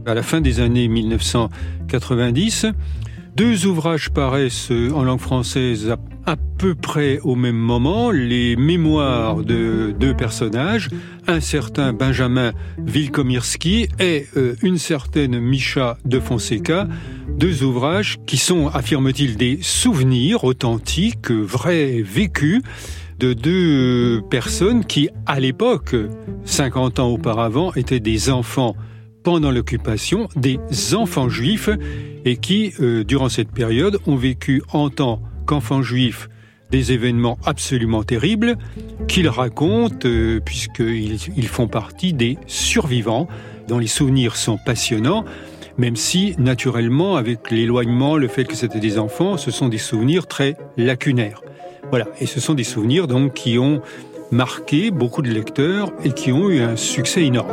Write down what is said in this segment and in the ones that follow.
à la fin des années 1990. 2 ouvrages paraissent en langue française à peu près au même moment, les mémoires de 2 personnages, un certain Benjamin Wilkomirski et une certaine Mischa de Fonseca, 2 ouvrages qui sont, affirme-t-il, des souvenirs authentiques, vrais, vécus, de 2 personnes qui, à l'époque, 50 ans auparavant, étaient des enfants pendant l'occupation, des enfants juifs, et qui, durant cette période, ont vécu en tant qu'enfants juifs des événements absolument terribles qu'ils racontent, puisqu'ils font partie des survivants, dont les souvenirs sont passionnants, même si, naturellement, avec l'éloignement, le fait que c'était des enfants, ce sont des souvenirs très lacunaires. Voilà, et ce sont des souvenirs donc qui ont marqué beaucoup de lecteurs et qui ont eu un succès énorme.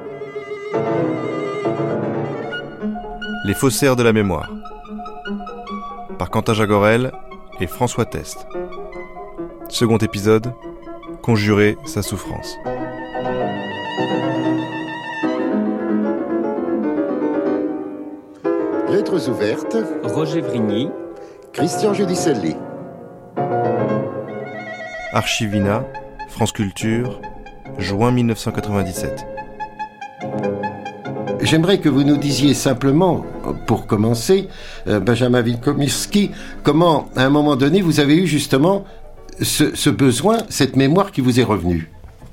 Les faussaires de la mémoire, par Quentin Jagorel et François Test. Second épisode, conjurer sa souffrance. Lettres ouvertes. Roger Vrigny. Christian Giudicelli. Archivina, France Culture, juin 1997. J'aimerais que vous nous disiez simplement, pour commencer, Benjamin Wilkomirski, comment, à un moment donné, vous avez eu justement ce besoin, cette mémoire qui vous est revenue.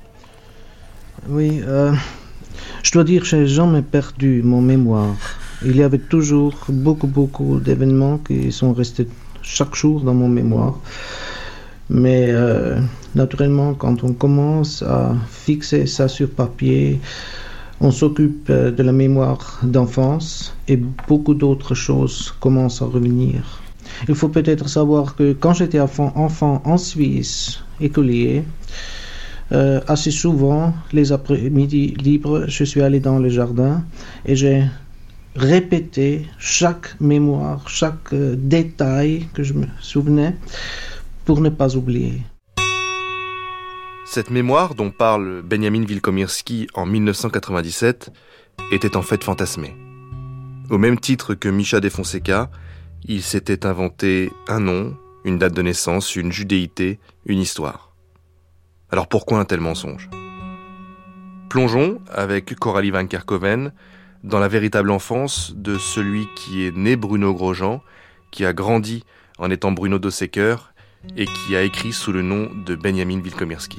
Oui, je dois dire que je n'ai jamais perdu mon mémoire. Il y avait toujours beaucoup d'événements qui sont restés chaque jour dans mon mémoire. Mais naturellement, quand on commence à fixer ça sur papier, on s'occupe de la mémoire d'enfance et beaucoup d'autres choses commencent à revenir. Il faut peut-être savoir que quand j'étais enfant en Suisse, écolier, assez souvent, les après-midi libres, je suis allé dans le jardin et j'ai répété chaque mémoire, chaque détail que je me souvenais pour ne pas oublier. Cette mémoire dont parle Benjamin Wilkomirski en 1997 était en fait fantasmée. Au même titre que Mischa de Fonseca, il s'était inventé un nom, une date de naissance, une judéité, une histoire. Alors pourquoi un tel mensonge ? Plongeons, avec Coralie Van Kerkhoven, dans la véritable enfance de celui qui est né Bruno Grosjean, qui a grandi en étant Bruno Dossecker et qui a écrit sous le nom de Benjamin Wilkomirski.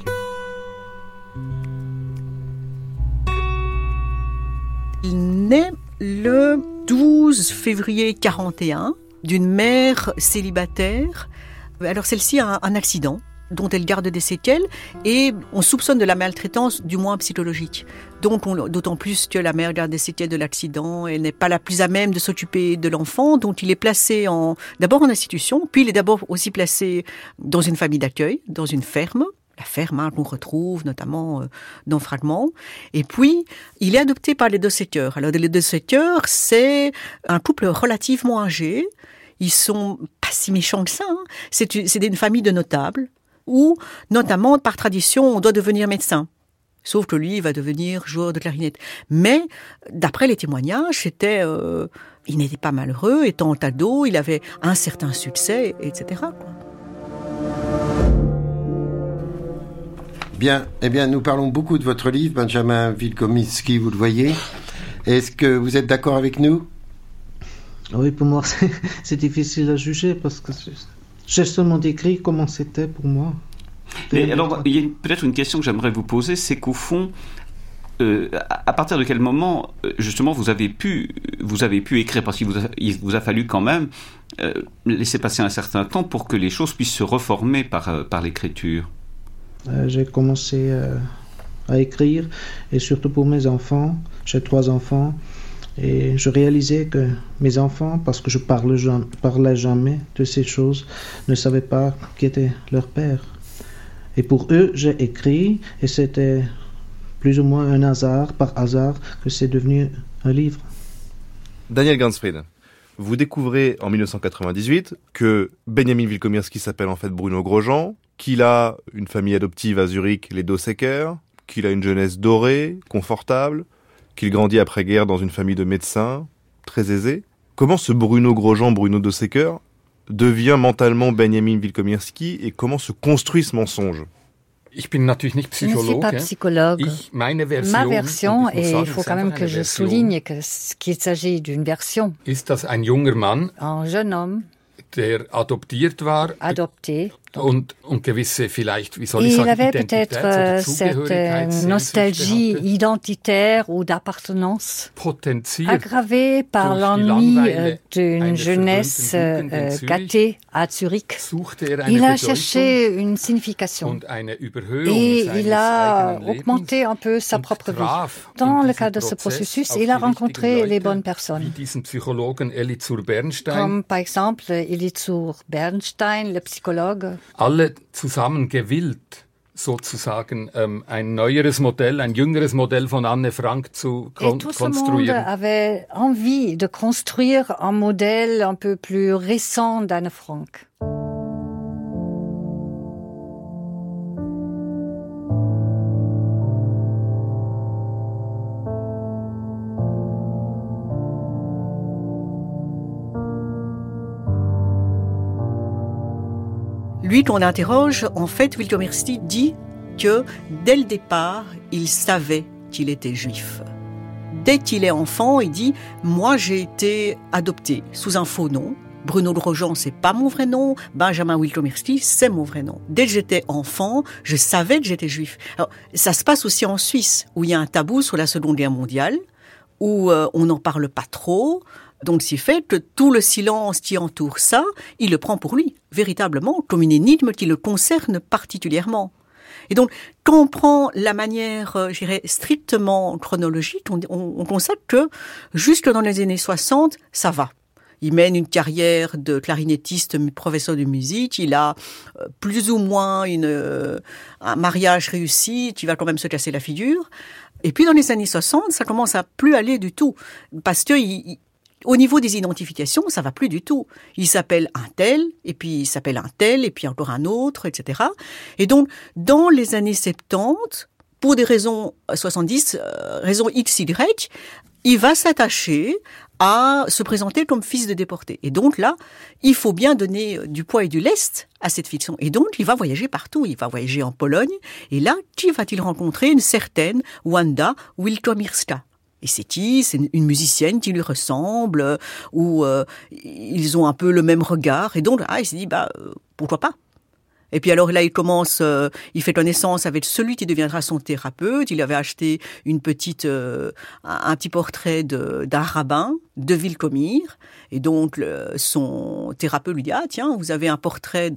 Il naît le 12 février 1941 d'une mère célibataire. Alors celle-ci a un accident dont elle garde des séquelles et on soupçonne de la maltraitance, du moins psychologique. Donc d'autant plus que la mère garde des séquelles de l'accident, elle n'est pas la plus à même de s'occuper de l'enfant, donc il est placé d'abord en institution, puis il est d'abord aussi placé dans une famille d'accueil, dans une ferme. La ferme qu'on retrouve notamment dans Fragments. Et puis, il est adopté par les Dossecker. Alors, les Dossecker, c'est un couple relativement âgé. Ils sont pas si méchants que ça. Hein. C'est une famille de notables où, notamment, par tradition, on doit devenir médecin. Sauf que lui, il va devenir joueur de clarinette. Mais, d'après les témoignages, il n'était pas malheureux. Étant ado, il avait un certain succès, etc. Bien, nous parlons beaucoup de votre livre, Benjamin Wilkomirski, vous le voyez. Est-ce que vous êtes d'accord avec nous ? Oui, pour moi, c'est difficile à juger parce que j'ai seulement décrit comment c'était pour moi. Mais alors, il y a peut-être une question que j'aimerais vous poser, c'est qu'au fond, à partir de quel moment, justement, vous avez pu écrire, parce qu'il vous a fallu quand même laisser passer un certain temps pour que les choses puissent se reformer par l'écriture. J'ai commencé à écrire, et surtout pour mes enfants. J'ai 3 enfants, et je réalisais que mes enfants, parce que je parlais jamais de ces choses, ne savaient pas qui était leur père. Et pour eux, j'ai écrit, et c'était plus ou moins un hasard, par hasard, que c'est devenu un livre. Daniel Gansfried, vous découvrez en 1998 que Benjamin Wilkomirski s'appelle en fait Bruno Grosjean, qu'il a une famille adoptive à Zurich, les Dossecker, qu'il a une jeunesse dorée, confortable, qu'il grandit après-guerre dans une famille de médecins, très aisée. Comment ce Bruno Grosjean, Bruno Dossecker, devient mentalement Benjamin Wilkomirski et comment se construit ce mensonge? Je ne suis pas psychologue. Ma version, et il faut quand même que je souligne qu'il s'agit d'une version. Un jeune homme adopté. Il avait peut-être cette nostalgie identitaire ou d'appartenance aggravée par l'ennui d'une jeunesse gâtée à Zurich. Il a cherché une signification et il a augmenté un peu sa propre vie. Dans le cadre de ce processus, il a rencontré les bonnes personnes, comme par exemple Elizur Bernstein, le psychologue. Alle zusammen gewillt, sozusagen ein neueres Modell, ein jüngeres Modell von Anne Frank zu konstruieren. Et tout ce monde avait envie de construire un modèle un peu plus récent d'Anne Frank. Lui qu'on interroge, en fait, Wilkomirski dit que dès le départ, il savait qu'il était juif. Dès qu'il est enfant, il dit « Moi, j'ai été adopté sous un faux nom. Bruno Grosjean, c'est pas mon vrai nom. Benjamin Wilkomirski, c'est mon vrai nom. Dès que j'étais enfant, je savais que j'étais juif. » Alors, ça se passe aussi en Suisse, où il y a un tabou sur la Seconde Guerre mondiale, où on n'en parle pas trop. Donc, c'est fait que tout le silence qui entoure ça, il le prend pour lui, véritablement, comme une énigme qui le concerne particulièrement. Et donc, quand on prend la manière, je dirais, strictement chronologique, on constate que jusque dans les années 60, ça va. Il mène une carrière de clarinettiste, professeur de musique. Il a plus ou moins un mariage réussi qui va quand même se casser la figure. Et puis, dans les années 60, ça commence à plus aller du tout. Parce que au niveau des identifications, ça va plus du tout. Il s'appelle un tel, et puis il s'appelle un tel, et puis encore un autre, etc. Et donc, dans les années 70, pour des raisons 70, raisons XY, il va s'attacher à se présenter comme fils de déporté. Et donc là, il faut bien donner du poids et du lest à cette fiction. Et donc, il va voyager partout. Il va voyager en Pologne. Et là, qui va-t-il rencontrer? Une certaine Wanda Wilkomirska. Et c'est qui? C'est une musicienne qui lui ressemble, ou ils ont un peu le même regard. Et donc, il s'est dit, pourquoi pas? Et puis alors là, il fait connaissance avec celui qui deviendra son thérapeute. Il avait acheté un petit portrait d'un rabbin de Wilkomir. Et donc, son thérapeute lui dit, tiens, vous avez un portrait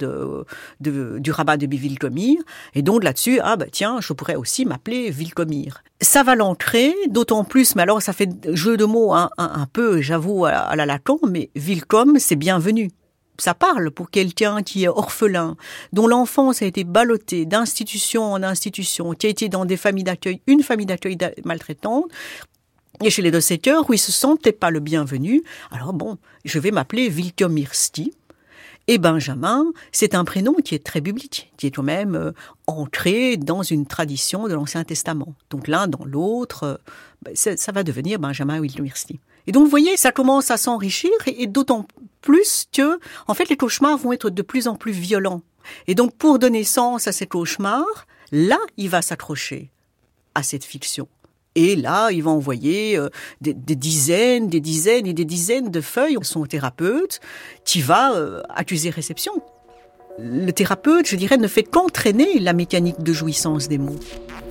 du rabbin de Wilkomir. Et donc là-dessus, tiens, je pourrais aussi m'appeler Wilkomir. Ça va l'entrer, d'autant plus, mais alors ça fait jeu de mots un peu, j'avoue, à la Lacan, mais Wilkom, c'est bienvenu. Ça parle pour quelqu'un qui est orphelin, dont l'enfance a été ballottée d'institution en institution, qui a été dans une famille d'accueil maltraitante, et chez les Dossecker, où il se sentait pas le bienvenu. Alors je vais m'appeler Wilkomirski. Et Benjamin, c'est un prénom qui est très biblique, qui est quand même ancré dans une tradition de l'Ancien Testament. Donc l'un dans l'autre, ça va devenir Benjamin Wilkomirski. Et donc, vous voyez, ça commence à s'enrichir, et d'autant plus que, en fait, les cauchemars vont être de plus en plus violents. Et donc, pour donner sens à ces cauchemars, là, il va s'accrocher à cette fiction. Et là, il va envoyer des dizaines et des dizaines de feuilles à son thérapeute qui va accuser réception. Le thérapeute, je dirais, ne fait qu'entraîner la mécanique de jouissance des mots.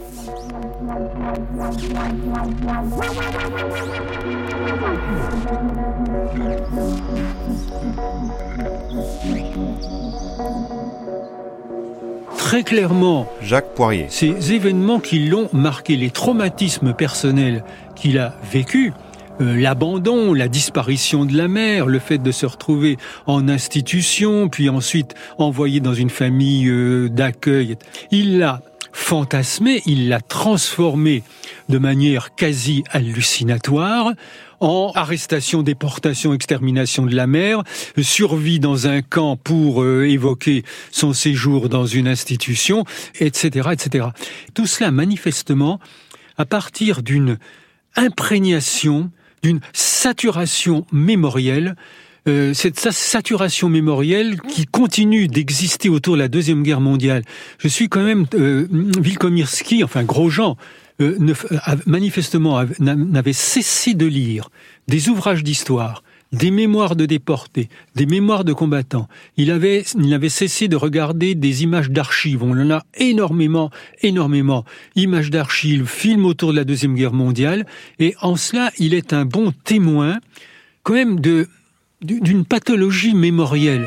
Très clairement, Jacques Poirier. Ces événements qui l'ont marqué, les traumatismes personnels qu'il a vécus, l'abandon, la disparition de la mère, le fait de se retrouver en institution, puis ensuite envoyé dans une famille d'accueil, il l'a fantasmé, il l'a transformé de manière quasi hallucinatoire en arrestation, déportation, extermination de la mère, survie dans un camp pour évoquer son séjour dans une institution, etc., etc. Tout cela, manifestement, à partir d'une imprégnation, d'une saturation mémorielle, cette saturation mémorielle qui continue d'exister autour de la Deuxième Guerre mondiale. Je suis quand même Wilkomirski, enfin Grosjean, manifestement n'avait cessé de lire des ouvrages d'histoire, des mémoires de déportés, des mémoires de combattants. Il avait cessé de regarder des images d'archives. On en a énormément, images d'archives, films autour de la Deuxième Guerre mondiale. Et en cela, il est un bon témoin, quand même, d'une pathologie mémorielle.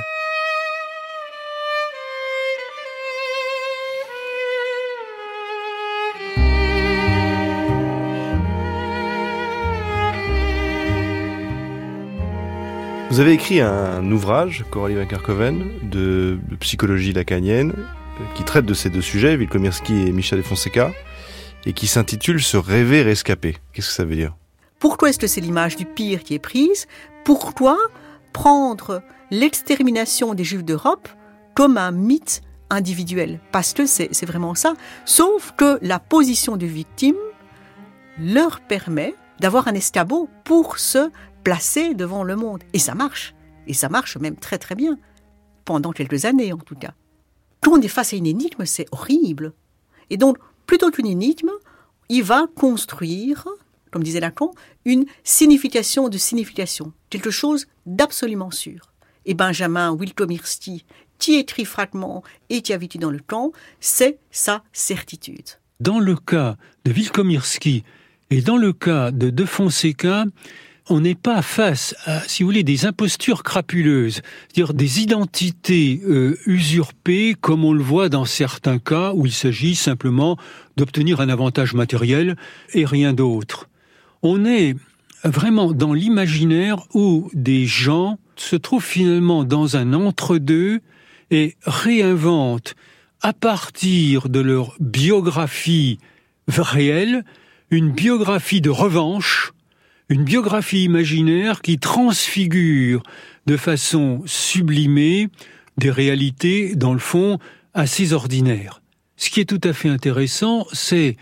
Vous avez écrit un ouvrage, Coralie Van Kerkhoven, de psychologie lacanienne, qui traite de ces deux sujets, Wilkomirski et Micha de Fonseca, et qui s'intitule « Se rêver rescapé ». Qu'est-ce que ça veut dire ? Pourquoi est-ce que c'est l'image du pire qui est prise ? Pourquoi prendre l'extermination des Juifs d'Europe comme un mythe individuel ? Parce que c'est vraiment ça. Sauf que la position de victime leur permet d'avoir un escabeau pour se placer devant le monde. Et ça marche. Et ça marche même très très bien. Pendant quelques années en tout cas. Quand on est face à une énigme, c'est horrible. Et donc, plutôt qu'une énigme, il va construire, comme disait Lacan, une signification de signification. Quelque chose d'absolument sûr. Et Benjamin Wilkomirski, qui écrit Fragments et qui a vécu dans le camp, c'est sa certitude. Dans le cas de Wilkomirski et dans le cas de Fonseca, on n'est pas face à, si vous voulez, des impostures crapuleuses, c'est-à-dire des identités usurpées, comme on le voit dans certains cas où il s'agit simplement d'obtenir un avantage matériel et rien d'autre. On est vraiment dans l'imaginaire où des gens se trouvent finalement dans un entre-deux et réinventent à partir de leur biographie réelle une biographie de revanche, une biographie imaginaire qui transfigure de façon sublimée des réalités, dans le fond, assez ordinaires. Ce qui est tout à fait intéressant, c'est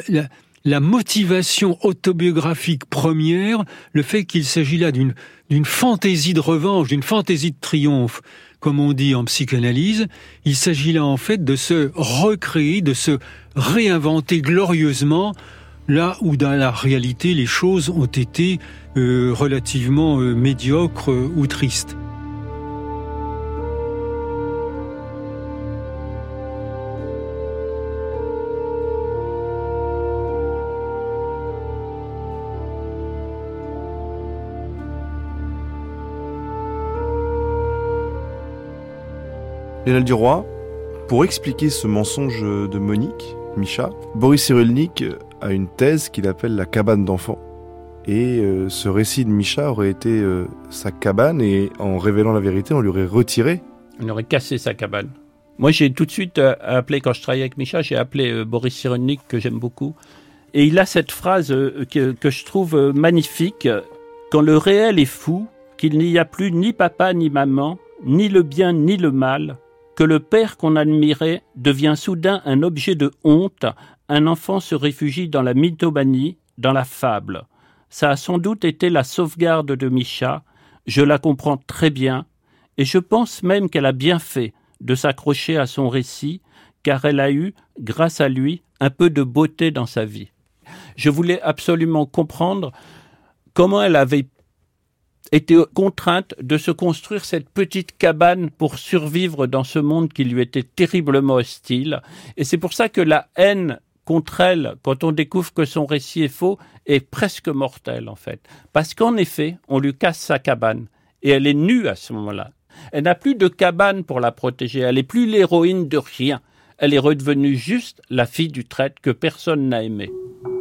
la motivation autobiographique première, le fait qu'il s'agit là d'une fantaisie de revanche, d'une fantaisie de triomphe, comme on dit en psychanalyse. Il s'agit là en fait de se recréer, de se réinventer glorieusement, là où dans la réalité les choses ont été relativement médiocres ou tristes. Lionel Duroy, pour expliquer ce mensonge de Monique, Micha, Boris Cyrulnik a une thèse qu'il appelle la cabane d'enfants. Et ce récit de Micha aurait été sa cabane, et en révélant la vérité, on lui aurait retiré. On aurait cassé sa cabane. Moi, j'ai tout de suite appelé, quand je travaillais avec Micha, j'ai appelé Boris Cyrulnik, que j'aime beaucoup. Et il a cette phrase que je trouve magnifique. « Quand le réel est fou, qu'il n'y a plus ni papa ni maman, ni le bien ni le mal, que le père qu'on admirait devient soudain un objet de honte, un enfant se réfugie dans la mythomanie, dans la fable. Ça a sans doute été la sauvegarde de Micha, je la comprends très bien, et je pense même qu'elle a bien fait de s'accrocher à son récit, car elle a eu, grâce à lui, un peu de beauté dans sa vie. Je voulais absolument comprendre comment elle avait été contrainte de se construire cette petite cabane pour survivre dans ce monde qui lui était terriblement hostile. Et c'est pour ça que la haine contre elle, quand on découvre que son récit est faux, est presque mortelle en fait. Parce qu'en effet, on lui casse sa cabane. Et elle est nue à ce moment-là. Elle n'a plus de cabane pour la protéger. Elle n'est plus l'héroïne de rien. Elle est redevenue juste la fille du traître que personne n'a aimée.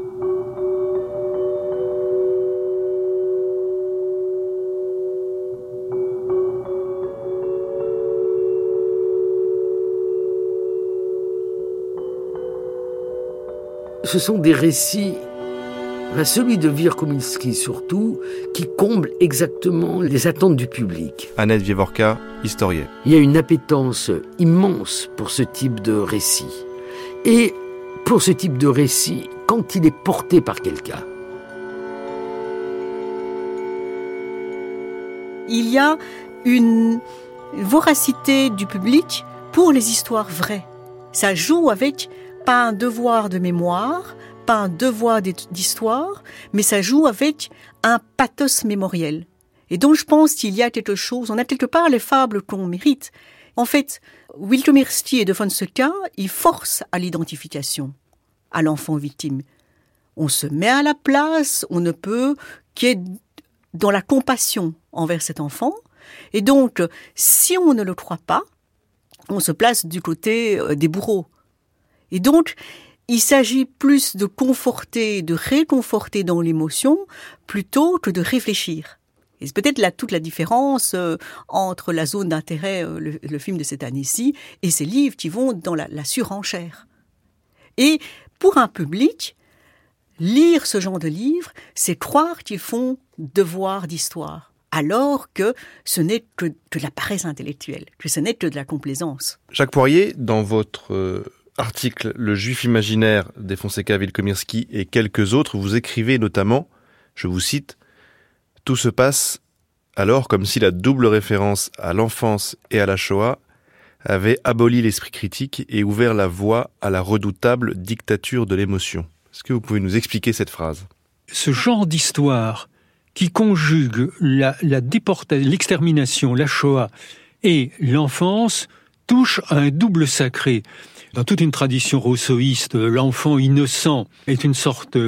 Ce sont des récits, celui de Wilkomirski surtout, qui comble exactement les attentes du public. Annette Wieworka, historienne. Il y a une appétence immense pour ce type de récit. Et pour ce type de récit, quand il est porté par quelqu'un, il y a une voracité du public pour les histoires vraies. Ça joue avec pas un devoir de mémoire, pas un devoir d'histoire, mais ça joue avec un pathos mémoriel. Et donc je pense qu'il y a quelque chose, on a quelque part les fables qu'on mérite. En fait, Wilkomirski et de Fonseca, ils forcent à l'identification, à l'enfant victime. On se met à la place, on ne peut qu'être dans la compassion envers cet enfant. Et donc, si on ne le croit pas, on se place du côté des bourreaux. Et donc, il s'agit plus de conforter, de réconforter dans l'émotion, plutôt que de réfléchir. Et c'est peut-être là toute la différence entre la zone d'intérêt, le film de cette année-ci, et ces livres qui vont dans la surenchère. Et pour un public, lire ce genre de livres, c'est croire qu'ils font devoir d'histoire, alors que ce n'est que de la paresse intellectuelle, que ce n'est que de la complaisance. Jacques Poirier, dans votre article « Le juif imaginaire » des Fonseca, Wilkomirski et quelques autres, vous écrivez notamment, je vous cite, « Tout se passe alors comme si la double référence à l'enfance et à la Shoah avait aboli l'esprit critique et ouvert la voie à la redoutable dictature de l'émotion. » Est-ce que vous pouvez nous expliquer cette phrase ? Ce genre d'histoire qui conjugue l'extermination, la Shoah et l'enfance touche à un double sacré. Dans toute une tradition rousseauiste, l'enfant innocent est une sorte,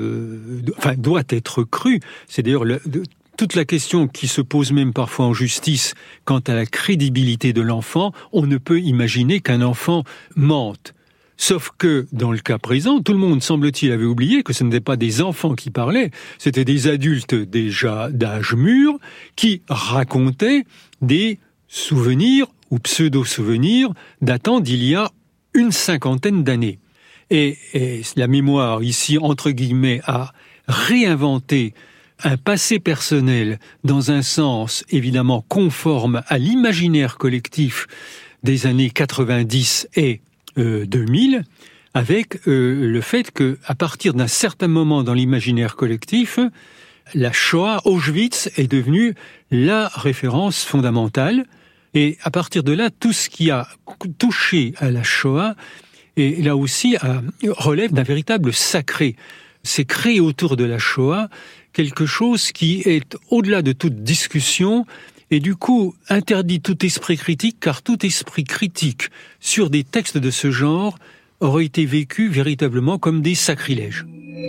doit être cru. C'est d'ailleurs toute la question qui se pose même parfois en justice quant à la crédibilité de l'enfant. On ne peut imaginer qu'un enfant mente. Sauf que, dans le cas présent, tout le monde, semble-t-il, avait oublié que ce n'étaient pas des enfants qui parlaient, c'était des adultes déjà d'âge mûr qui racontaient des souvenirs ou pseudo-souvenirs datant d'il y a une cinquantaine d'années. Et la mémoire, ici, entre guillemets, a réinventé un passé personnel dans un sens évidemment conforme à l'imaginaire collectif des années 90 et 2000, avec le fait que, à partir d'un certain moment dans l'imaginaire collectif, la Shoah, Auschwitz, est devenue la référence fondamentale. Et à partir de là, tout ce qui a touché à la Shoah, et là aussi, relève d'un véritable sacré. C'est créé autour de la Shoah quelque chose qui est au-delà de toute discussion, et du coup interdit tout esprit critique, car tout esprit critique sur des textes de ce genre aurait été vécu véritablement comme des sacrilèges.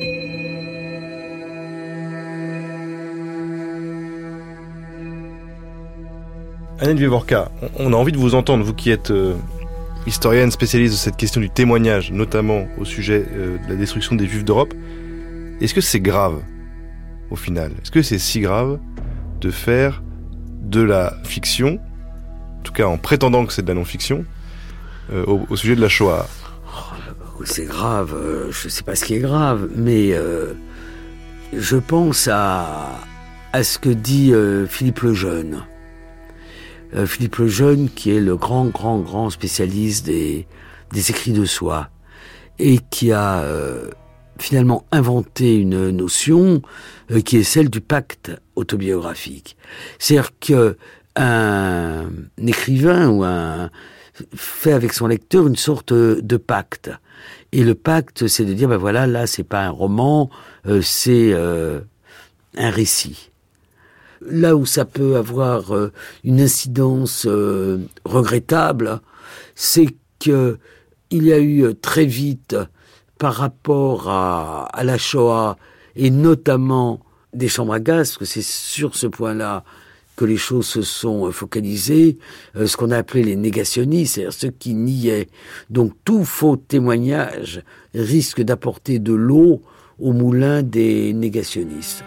Annette Vivorka, on a envie de vous entendre, vous qui êtes historienne spécialiste de cette question du témoignage, notamment au sujet de la destruction des Juifs d'Europe. Est-ce que c'est grave, au final ? Est-ce que c'est si grave de faire de la fiction, en tout cas en prétendant que c'est de la non-fiction, au sujet de la Shoah ? C'est grave, je ne sais pas ce qui est grave, mais je pense à ce que dit Philippe Lejeune. Philippe Lejeune, qui est le grand spécialiste des écrits de soi, et qui a finalement inventé une notion qui est celle du pacte autobiographique. C'est-à-dire qu'un écrivain fait avec son lecteur une sorte de pacte. Et le pacte, c'est de dire, ben voilà, là, c'est pas un roman, c'est un récit. Là où ça peut avoir une incidence regrettable, c'est qu'il y a eu très vite, par rapport à la Shoah, et notamment des chambres à gaz, parce que c'est sur ce point-là que les choses se sont focalisées, ce qu'on a appelé les négationnistes, c'est-à-dire ceux qui niaient. Donc tout faux témoignage risque d'apporter de l'eau au moulin des négationnistes.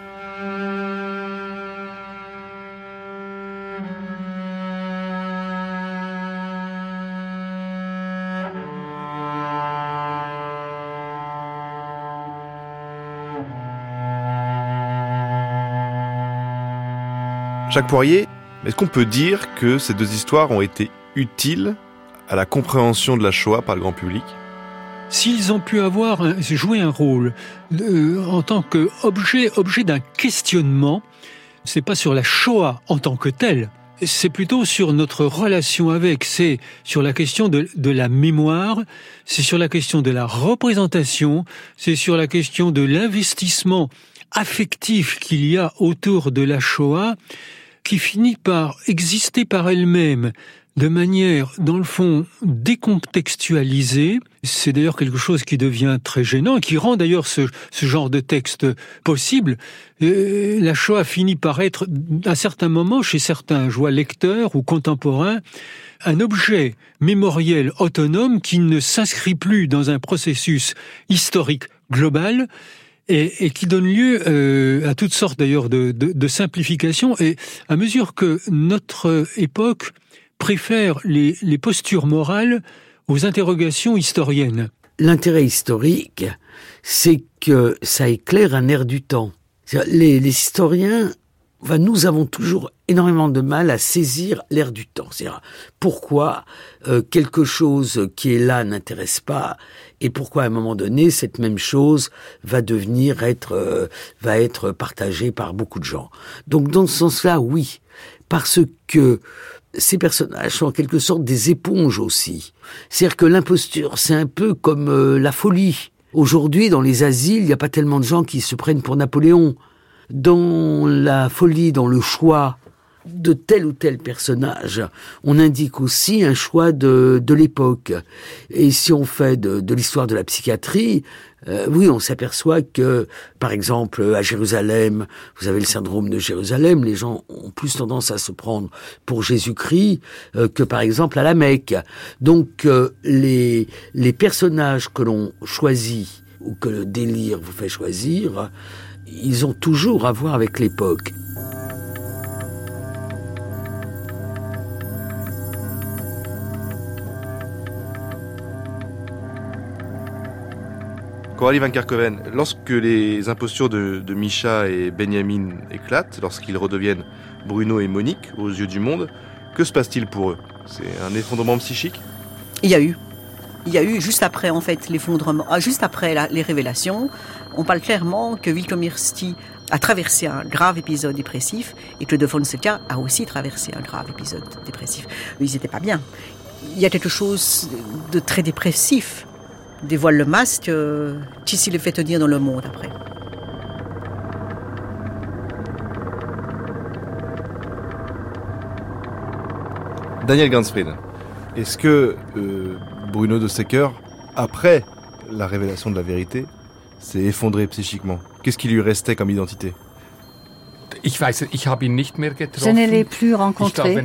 Jacques Poirier, est-ce qu'on peut dire que ces deux histoires ont été utiles à la compréhension de la Shoah par le grand public ? S'ils ont pu joué un rôle en tant qu'objet d'un questionnement, c'est pas sur la Shoah en tant que telle, c'est plutôt sur notre relation avec, c'est sur la question de la mémoire, c'est sur la question de la représentation, c'est sur la question de l'investissement affectif qu'il y a autour de la Shoah, qui finit par exister par elle-même de manière, dans le fond, décontextualisée. C'est d'ailleurs quelque chose qui devient très gênant et qui rend d'ailleurs ce genre de texte possible. La Shoah finit par être, à un certain moment, chez certains, je vois, lecteurs ou contemporains, un objet mémoriel autonome qui ne s'inscrit plus dans un processus historique global et qui donne lieu à toutes sortes d'ailleurs de simplifications. Et à mesure que notre époque préfère les postures morales aux interrogations historiennes. L'intérêt historique, c'est que ça éclaire un air du temps. Les historiens, nous avons toujours énormément de mal à saisir l'air du temps. C'est-à-dire pourquoi quelque chose qui est là n'intéresse pas et pourquoi à un moment donné cette même chose va être partagée par beaucoup de gens. Donc dans ce sens-là, oui, parce que ces personnages sont en quelque sorte des éponges aussi. C'est-à-dire que l'imposture, c'est un peu comme la folie. Aujourd'hui, dans les asiles, il n'y a pas tellement de gens qui se prennent pour Napoléon. Dans la folie, dans le choix de tel ou tel personnage, on indique aussi un choix de l'époque. Et si on fait de l'histoire de la psychiatrie, oui, on s'aperçoit que, par exemple, à Jérusalem, vous avez le syndrome de Jérusalem, les gens ont plus tendance à se prendre pour Jésus-Christ que, par exemple, à la Mecque. Donc, les personnages que l'on choisit, ou que le délire vous fait choisir, ils ont toujours à voir avec l'époque. Coralie Van Kerkhoven, lorsque les impostures de Misha et Benjamin éclatent, lorsqu'ils redeviennent Bruno et Monique aux yeux du monde, que se passe-t-il pour eux ? C'est un effondrement psychique ? Il y a eu juste après en fait l'effondrement, juste après les révélations, on parle clairement que Wilkomirski a traversé un grave épisode dépressif et que de Fonseca a aussi traversé un grave épisode dépressif. Ils n'étaient pas bien. Il y a quelque chose de très dépressif. Dévoile le masque, Tissi le fait tenir dans le monde après. Daniel Gansfried, est-ce que Bruno de Secker, après la révélation de la vérité, s'est effondré psychiquement ? Qu'est-ce qui lui restait comme identité ? Je ne l'ai plus rencontré.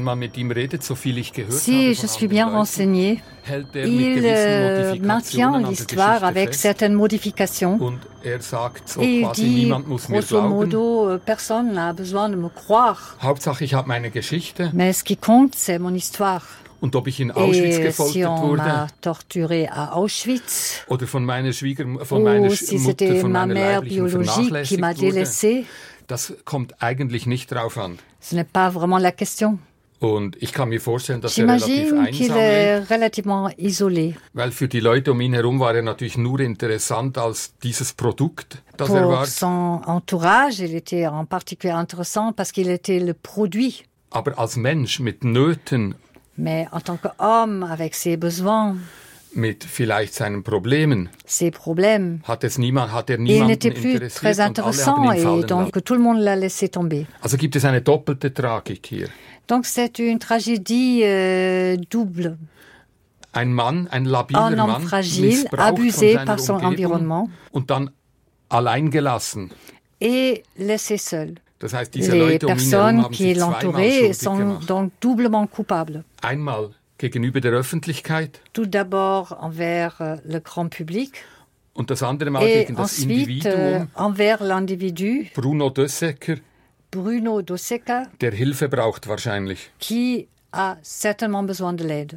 Si je suis bien renseigné, il maintient l'histoire avec certaines modifications. Et il dit, grosso modo, personne n'a besoin de me croire. Mais ce qui compte, c'est mon histoire. Et si on m'a torturé à Auschwitz, ou si c'était ma mère biologique qui m'a délaissé, Das kommt eigentlich nicht drauf an. Ce n'est pas vraiment la question. Und ich kann mir vorstellen, dass J'imagine qu'il est relativement isolé. Weil für die Leute um ihn herum war natürlich nur interessant als dieses Produkt, das war. Pour son entourage, il était en particulier intéressant parce qu'il était le produit. Aber als Mensch mit Nöten, mais en tant qu'homme avec ses besoins, mit vielleicht seinen Problemen. Ses problèmes. Hat er niemanden il n'était plus très intéressant et donc tout le monde l'a laissé tomber. Also gibt es eine doppelte Tragik hier. Donc c'est une tragédie double. Ein Mann, ein labiler Mann, fragile, abusé par son environnement. Und dann allein gelassen. Et laissé seul. Das heißt, diese Les Leute personnes qui l'entouraient sont donc doublement coupables. Einmal gegenüber der Öffentlichkeit. Tout d'abord envers le grand public. Und das andere Mal et gegen das ensuite, Individuum. Envers l'individu. Bruno de Secker. Bruno de Secker. Der Hilfe braucht wahrscheinlich. Qui a certainement besoin de l'aide.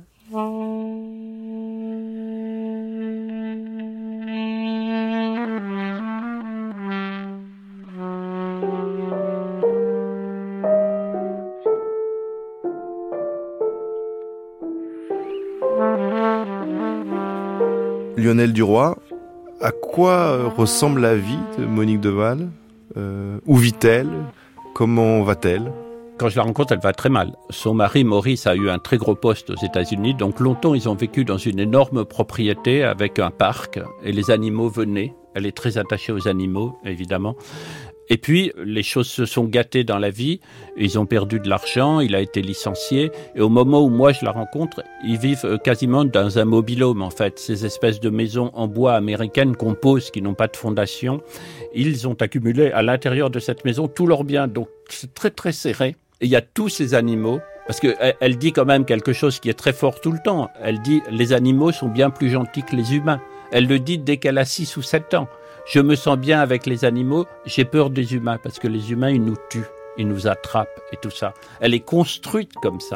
Lionel Duroy, à quoi ressemble la vie de Monique de Waal ? Où vit-elle ? Comment va-t-elle ? Quand je la rencontre, elle va très mal. Son mari, Maurice, a eu un très gros poste aux États-Unis. Donc longtemps, ils ont vécu dans une énorme propriété avec un parc. Et les animaux venaient. Elle est très attachée aux animaux, évidemment. Et puis, les choses se sont gâtées dans la vie. Ils ont perdu de l'argent, il a été licencié. Et au moment où moi je la rencontre, ils vivent quasiment dans un mobil-home, en fait. Ces espèces de maisons en bois américaines qu'on pose, qui n'ont pas de fondation. Ils ont accumulé à l'intérieur de cette maison tous leurs biens. Donc, c'est très, très serré. Et il y a tous ces animaux. Parce qu'elle dit quand même quelque chose qui est très fort tout le temps. Elle dit « les animaux sont bien plus gentils que les humains ». Elle le dit dès qu'elle a 6 ou 7 ans. Je me sens bien avec les animaux, j'ai peur des humains, parce que les humains, ils nous tuent, ils nous attrapent et tout ça. Elle est construite comme ça.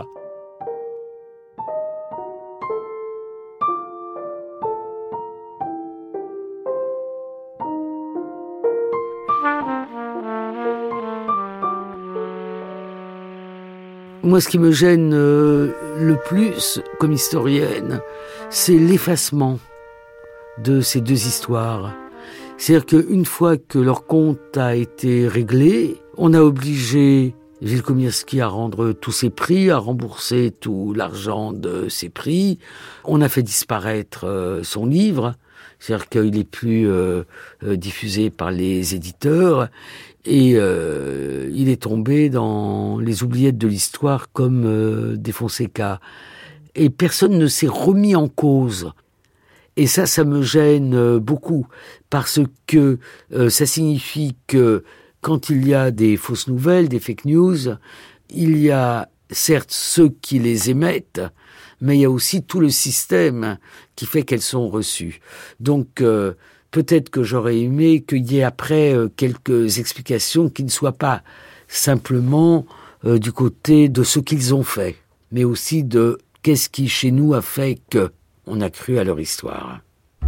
Moi, ce qui me gêne le plus, comme historienne, c'est l'effacement de ces deux histoires. C'est-à-dire qu'une fois que leur compte a été réglé, on a obligé Wilkomirski à rendre tous ses prix, à rembourser tout l'argent de ses prix. On a fait disparaître son livre, c'est-à-dire qu'il n'est plus diffusé par les éditeurs. Et il est tombé dans les oubliettes de l'histoire comme des Fonseca. Et personne ne s'est remis en cause. Et ça me gêne beaucoup, parce que ça signifie que quand il y a des fausses nouvelles, des fake news, il y a certes ceux qui les émettent, mais il y a aussi tout le système qui fait qu'elles sont reçues. Donc peut-être que j'aurais aimé qu'il y ait après quelques explications qui ne soient pas simplement du côté de ce qu'ils ont fait, mais aussi de qu'est-ce qui chez nous a fait que on a cru à leur histoire.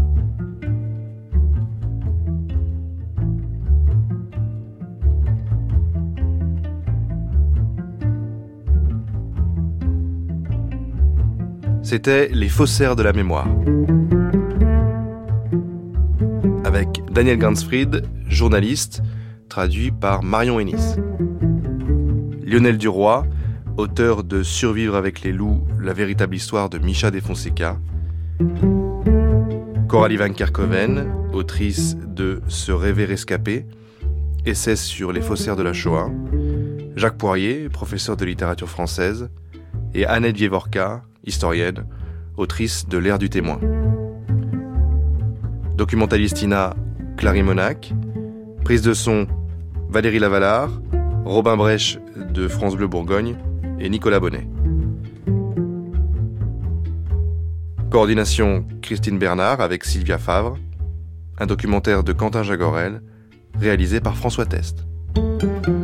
C'était Les faussaires de la mémoire. Avec Daniel Gansfried, journaliste, traduit par Marion Ennis. Lionel Duroy, auteur de Survivre avec les loups, la véritable histoire de Micha de Fonseca. Coralie Van Kerkhoven, autrice de Se rêver rescapé, essai sur les faussaires de la Shoah. Jacques Poirier, professeur de littérature française. Et Annette Vievorka, historienne, autrice de L'ère du témoin. Documentalistina, Clary Monac. Prise de son, Valérie Lavalard, Robin Brèche de France Bleu Bourgogne et Nicolas Bonnet. Coordination, Christine Bernard avec Sylvia Favre. Un documentaire de Quentin Jagorel, réalisé par François Test.